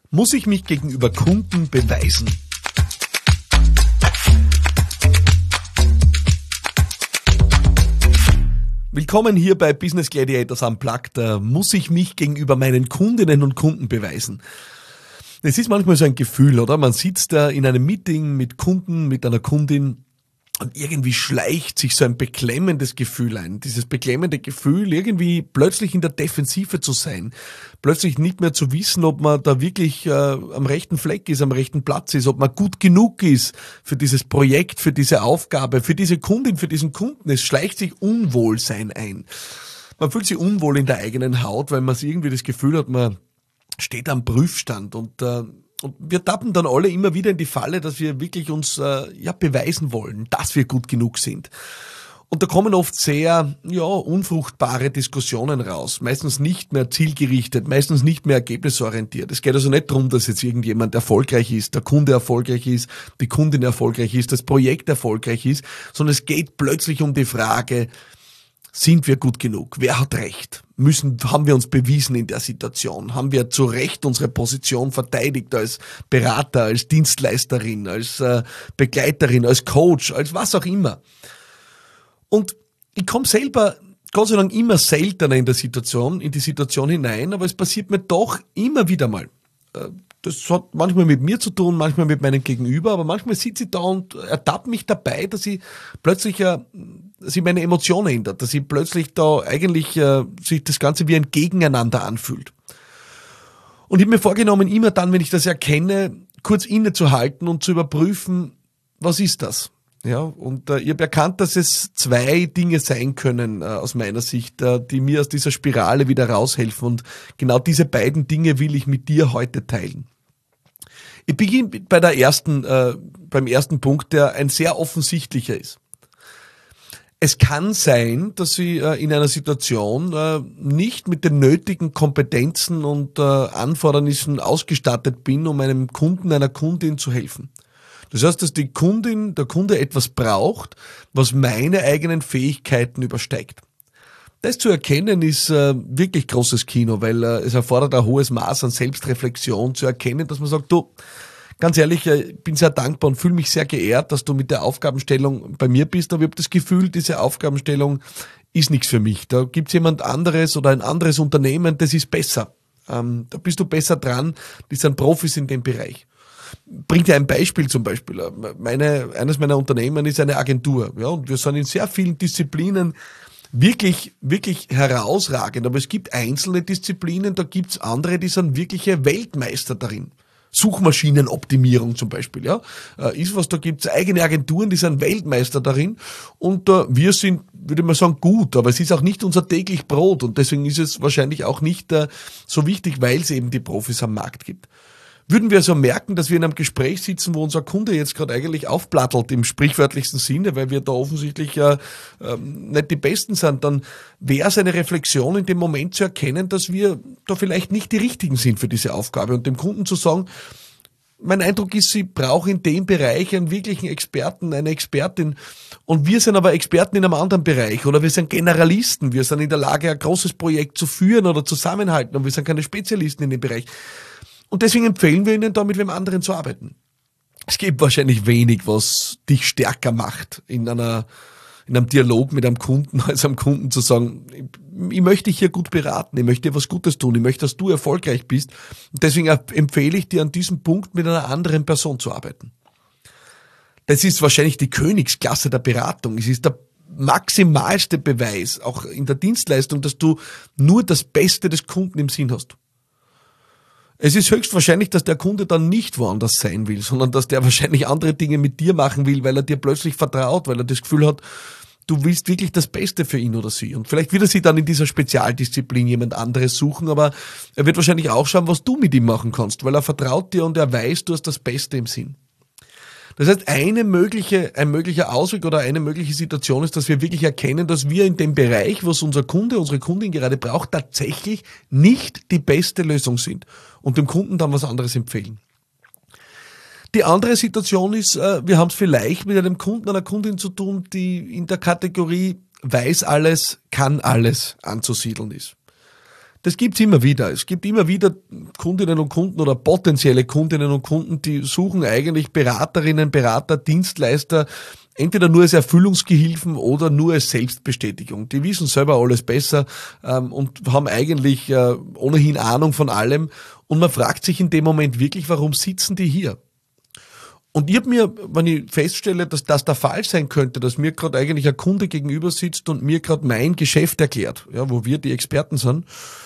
Muss ich mich gegenüber Kunden beweisen? Willkommen hier bei Business Gladiators Unplugged. Da muss ich mich gegenüber meinen Kundinnen und Kunden beweisen. Es ist manchmal so ein Gefühl, oder? Man sitzt da in einem Meeting mit Kunden, mit einer Kundin und irgendwie schleicht sich so ein beklemmendes Gefühl ein. Dieses beklemmende Gefühl, irgendwie plötzlich in der Defensive zu sein. Plötzlich nicht mehr zu wissen, ob man da wirklich am rechten Fleck ist, am rechten Platz ist, ob man gut genug ist für dieses Projekt, für diese Aufgabe, für diese Kundin, für diesen Kunden. Es schleicht sich Unwohlsein ein. Man fühlt sich unwohl in der eigenen Haut, weil man irgendwie das Gefühl hat, man steht am Prüfstand und wir tappen dann alle immer wieder in die Falle, dass wir wirklich uns beweisen wollen, dass wir gut genug sind. Und da kommen oft sehr unfruchtbare Diskussionen raus, meistens nicht mehr zielgerichtet, meistens nicht mehr ergebnisorientiert. Es geht also nicht darum, dass jetzt irgendjemand erfolgreich ist, der Kunde erfolgreich ist, die Kundin erfolgreich ist, das Projekt erfolgreich ist, sondern es geht plötzlich um die Frage: Sind wir gut genug? Wer hat Recht? Haben wir uns bewiesen in der Situation? Haben wir zu Recht unsere Position verteidigt als Berater, als Dienstleisterin, als Begleiterin, als Coach, als was auch immer? Und ich komme selber Gott sei Dank immer seltener in die Situation hinein, aber es passiert mir doch immer wieder mal. Das hat manchmal mit mir zu tun, manchmal mit meinem Gegenüber, aber manchmal sitze ich da und ertappe mich dabei, dass ich plötzlich sich meine Emotion ändert, dass ich plötzlich da eigentlich sich das Ganze wie ein Gegeneinander anfühlt. Und ich habe mir vorgenommen, immer dann, wenn ich das erkenne, kurz innezuhalten und zu überprüfen, was ist das? Ja, und ich habe erkannt, dass es zwei Dinge sein können aus meiner Sicht, die mir aus dieser Spirale wieder raushelfen, und genau diese beiden Dinge will ich mit dir heute teilen. Ich beginne beim ersten Punkt, der ein sehr offensichtlicher ist. Es kann sein, dass ich in einer Situation nicht mit den nötigen Kompetenzen und Anfordernissen ausgestattet bin, um einem Kunden, einer Kundin zu helfen. Das heißt, dass der Kunde etwas braucht, was meine eigenen Fähigkeiten übersteigt. Das zu erkennen ist wirklich großes Kino, weil es erfordert ein hohes Maß an Selbstreflexion, zu erkennen, dass man sagt: Du, ganz ehrlich, ich bin sehr dankbar und fühle mich sehr geehrt, dass du mit der Aufgabenstellung bei mir bist, aber ich habe das Gefühl, diese Aufgabenstellung ist nichts für mich. Da gibt es jemand anderes oder ein anderes Unternehmen, das ist besser. Da bist du besser dran, die sind Profis in dem Bereich. Bring dir ein Beispiel zum Beispiel. Eines meiner Unternehmen ist eine Agentur. Ja, und wir sind in sehr vielen Disziplinen wirklich, wirklich herausragend. Aber es gibt einzelne Disziplinen, da gibt es andere, die sind wirkliche Weltmeister darin. Suchmaschinenoptimierung zum Beispiel, ja, da gibt es eigene Agenturen, die sind Weltmeister darin, und wir sind, würde man sagen, gut, aber es ist auch nicht unser täglich Brot, und deswegen ist es wahrscheinlich auch nicht so wichtig, weil es eben die Profis am Markt gibt. Würden wir also merken, dass wir in einem Gespräch sitzen, wo unser Kunde jetzt gerade eigentlich aufplattelt im sprichwörtlichsten Sinne, weil wir da offensichtlich nicht die Besten sind, dann wäre es eine Reflexion in dem Moment zu erkennen, dass wir da vielleicht nicht die Richtigen sind für diese Aufgabe, und dem Kunden zu sagen: Mein Eindruck ist, Sie brauchen in dem Bereich einen wirklichen Experten, eine Expertin, und wir sind aber Experten in einem anderen Bereich, oder wir sind Generalisten, wir sind in der Lage, ein großes Projekt zu führen oder zusammenhalten, und wir sind keine Spezialisten in dem Bereich. Und deswegen empfehlen wir Ihnen da, mit wem anderen zu arbeiten. Es gibt wahrscheinlich wenig, was dich stärker macht, in einem Dialog mit einem Kunden, als einem Kunden zu sagen: Ich möchte dich hier gut beraten, ich möchte dir was Gutes tun, ich möchte, dass du erfolgreich bist. Und deswegen empfehle ich dir, an diesem Punkt mit einer anderen Person zu arbeiten. Das ist wahrscheinlich die Königsklasse der Beratung. Es ist der maximalste Beweis, auch in der Dienstleistung, dass du nur das Beste des Kunden im Sinn hast. Es ist höchstwahrscheinlich, dass der Kunde dann nicht woanders sein will, sondern dass der wahrscheinlich andere Dinge mit dir machen will, weil er dir plötzlich vertraut, weil er das Gefühl hat, du willst wirklich das Beste für ihn oder sie. Und vielleicht wird er sich dann in dieser Spezialdisziplin jemand anderes suchen, aber er wird wahrscheinlich auch schauen, was du mit ihm machen kannst, weil er vertraut dir und er weiß, du hast das Beste im Sinn. Das heißt, ein möglicher Ausweg oder eine mögliche Situation ist, dass wir wirklich erkennen, dass wir in dem Bereich, was unser Kunde, unsere Kundin gerade braucht, tatsächlich nicht die beste Lösung sind und dem Kunden dann was anderes empfehlen. Die andere Situation ist, wir haben es vielleicht mit einem Kunden, einer Kundin zu tun, die in der Kategorie weiß alles, kann alles anzusiedeln ist. Das gibt's immer wieder. Es gibt immer wieder Kundinnen und Kunden oder potenzielle Kundinnen und Kunden, die suchen eigentlich Beraterinnen, Berater, Dienstleister, entweder nur als Erfüllungsgehilfen oder nur als Selbstbestätigung. Die wissen selber alles besser und haben eigentlich ohnehin Ahnung von allem. Und man fragt sich in dem Moment wirklich, warum sitzen die hier? Und ich habe mir, wenn ich feststelle, dass das der Fall sein könnte, dass mir gerade eigentlich ein Kunde gegenüber sitzt und mir gerade mein Geschäft erklärt, ja, wo wir die Experten sind,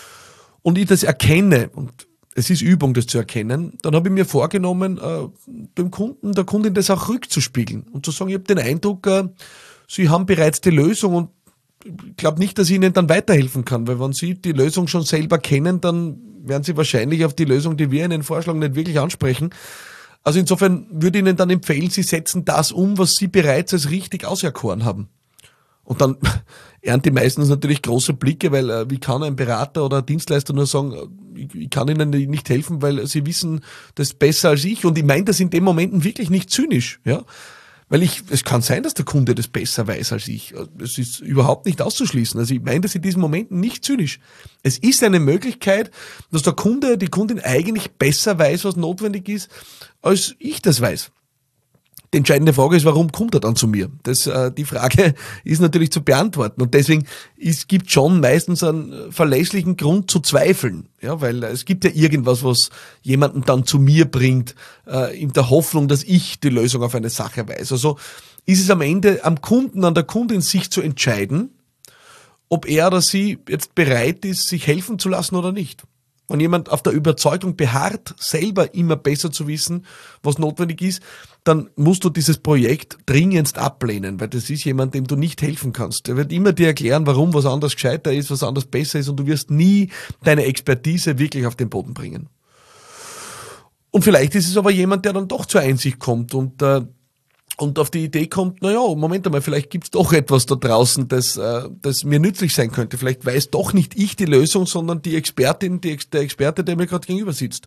und ich das erkenne, und es ist Übung, das zu erkennen, dann habe ich mir vorgenommen, dem Kunden, der Kundin das auch rückzuspiegeln und zu sagen, ich habe den Eindruck, Sie haben bereits die Lösung und ich glaube nicht, dass ich Ihnen dann weiterhelfen kann, weil wenn Sie die Lösung schon selber kennen, dann werden Sie wahrscheinlich auf die Lösung, die wir Ihnen vorschlagen, nicht wirklich ansprechen. Also insofern würde ich Ihnen dann empfehlen, Sie setzen das um, was Sie bereits als richtig auserkoren haben. Und dann ernte die meistens natürlich große Blicke, weil wie kann ein Berater oder ein Dienstleister nur sagen, ich kann Ihnen nicht helfen, weil Sie wissen das besser als ich. Und ich meine das in den Momenten wirklich nicht zynisch, ja. Weil es kann sein, dass der Kunde das besser weiß als ich. Es ist überhaupt nicht auszuschließen. Also ich meine das in diesen Momenten nicht zynisch. Es ist eine Möglichkeit, dass der Kunde, die Kundin eigentlich besser weiß, was notwendig ist, als ich das weiß. Die entscheidende Frage ist, warum kommt er dann zu mir? Die Frage ist natürlich zu beantworten. Und deswegen gibt schon meistens einen verlässlichen Grund zu zweifeln. Ja, weil es gibt ja irgendwas, was jemanden dann zu mir bringt, in der Hoffnung, dass ich die Lösung auf eine Sache weiß. Also ist es am Ende am Kunden, an der Kundin, sich zu entscheiden, ob er oder sie jetzt bereit ist, sich helfen zu lassen oder nicht. Wenn jemand auf der Überzeugung beharrt, selber immer besser zu wissen, was notwendig ist, dann musst du dieses Projekt dringendst ablehnen, weil das ist jemand, dem du nicht helfen kannst. Der wird immer dir erklären, warum was anders gescheiter ist, was anders besser ist und du wirst nie deine Expertise wirklich auf den Boden bringen. Und vielleicht ist es aber jemand, der dann doch zur Einsicht kommt und auf die Idee kommt, naja, Moment einmal, vielleicht gibt's doch etwas da draußen, das mir nützlich sein könnte. Vielleicht weiß doch nicht ich die Lösung, sondern die Expertin, der Experte, der mir gerade gegenüber sitzt.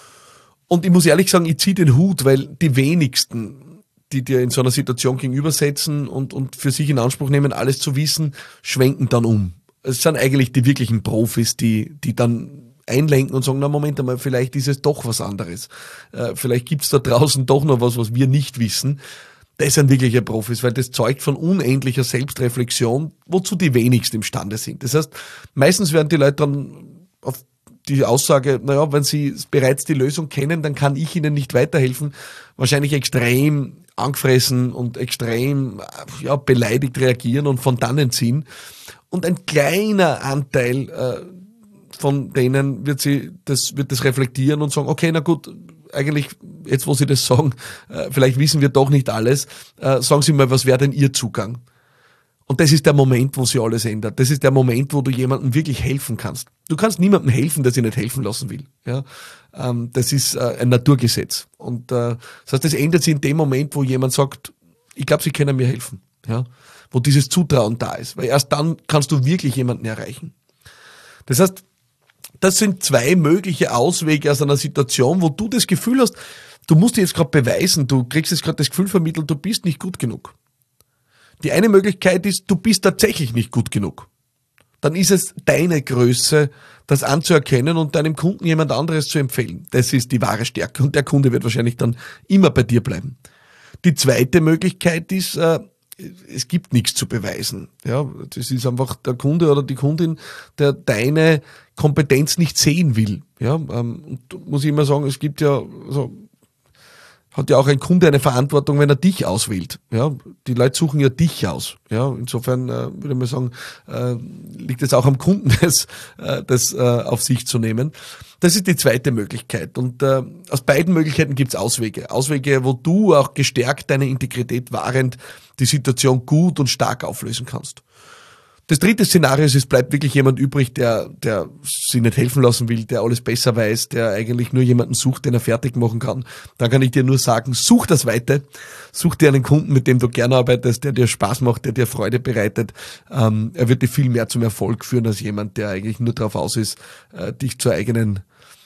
Und ich muss ehrlich sagen, ich ziehe den Hut, weil die wenigsten, die dir in so einer Situation gegenübersetzen und für sich in Anspruch nehmen, alles zu wissen, schwenken dann um. Es sind eigentlich die wirklichen Profis, die dann einlenken und sagen, na Moment einmal, vielleicht ist es doch was anderes. Vielleicht gibt's da draußen doch noch was wir nicht wissen. Das sind wirkliche Profis, weil das zeugt von unendlicher Selbstreflexion, wozu die wenigsten imstande sind. Das heißt, meistens werden die Leute dann auf die Aussage, naja, wenn sie bereits die Lösung kennen, dann kann ich ihnen nicht weiterhelfen, wahrscheinlich extrem angefressen und extrem beleidigt reagieren und von dannen ziehen. Und ein kleiner Anteil von denen wird das reflektieren und sagen, okay, na gut, eigentlich, jetzt wo Sie das sagen, vielleicht wissen wir doch nicht alles, sagen Sie mal, was wäre denn Ihr Zugang? Und das ist der Moment, wo sich alles ändert. Das ist der Moment, wo du jemandem wirklich helfen kannst. Du kannst niemandem helfen, der sich nicht helfen lassen will. Ja? Das ist ein Naturgesetz. Und das heißt, das ändert sich in dem Moment, wo jemand sagt, ich glaube, Sie können mir helfen. Ja? Wo dieses Zutrauen da ist. Weil erst dann kannst du wirklich jemanden erreichen. Das heißt, das sind zwei mögliche Auswege aus einer Situation, wo du das Gefühl hast, du musst dir jetzt gerade beweisen, du kriegst jetzt gerade das Gefühl vermittelt, du bist nicht gut genug. Die eine Möglichkeit ist, du bist tatsächlich nicht gut genug. Dann ist es deine Größe, das anzuerkennen und deinem Kunden jemand anderes zu empfehlen. Das ist die wahre Stärke und der Kunde wird wahrscheinlich dann immer bei dir bleiben. Die zweite Möglichkeit ist, es gibt nichts zu beweisen. Ja, das ist einfach der Kunde oder die Kundin, der deine Kompetenz nicht sehen will. Ja, und muss ich immer sagen, es gibt ja, also, hat ja auch ein Kunde eine Verantwortung, wenn er dich auswählt. Ja, die Leute suchen ja dich aus. Ja, insofern würde ich mal sagen, liegt es auch am Kunden, das auf sich zu nehmen. Das ist die zweite Möglichkeit. Und aus beiden Möglichkeiten gibt's Auswege. Auswege, wo du auch gestärkt deine Integrität wahrend die Situation gut und stark auflösen kannst. Das dritte Szenario ist, es bleibt wirklich jemand übrig, der sich nicht helfen lassen will, der alles besser weiß, der eigentlich nur jemanden sucht, den er fertig machen kann. Dann kann ich dir nur sagen, such das Weite, such dir einen Kunden, mit dem du gerne arbeitest, der dir Spaß macht, der dir Freude bereitet. Er wird dir viel mehr zum Erfolg führen als jemand, der eigentlich nur darauf aus ist, dich zur eigenen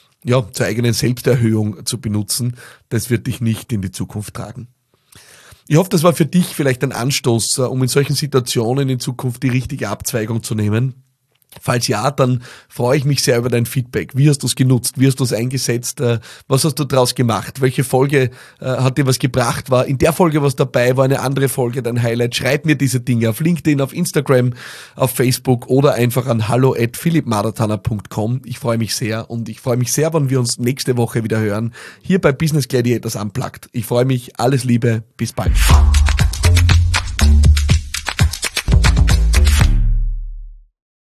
Selbsterhöhung zu benutzen. Das wird dich nicht in die Zukunft tragen. Ich hoffe, das war für dich vielleicht ein Anstoß, um in solchen Situationen in Zukunft die richtige Abzweigung zu nehmen. Falls ja, dann freue ich mich sehr über dein Feedback. Wie hast du es genutzt? Wie hast du es eingesetzt? Was hast du daraus gemacht? Welche Folge hat dir was gebracht? War in der Folge was dabei? War eine andere Folge dein Highlight? Schreib mir diese Dinge auf LinkedIn, auf Instagram, auf Facebook oder einfach an hallo@philippmarathoner.com. Ich freue mich sehr und ich freue mich sehr, wenn wir uns nächste Woche wieder hören. Hier bei Business Gladiators Unplugged. Ich freue mich. Alles Liebe. Bis bald.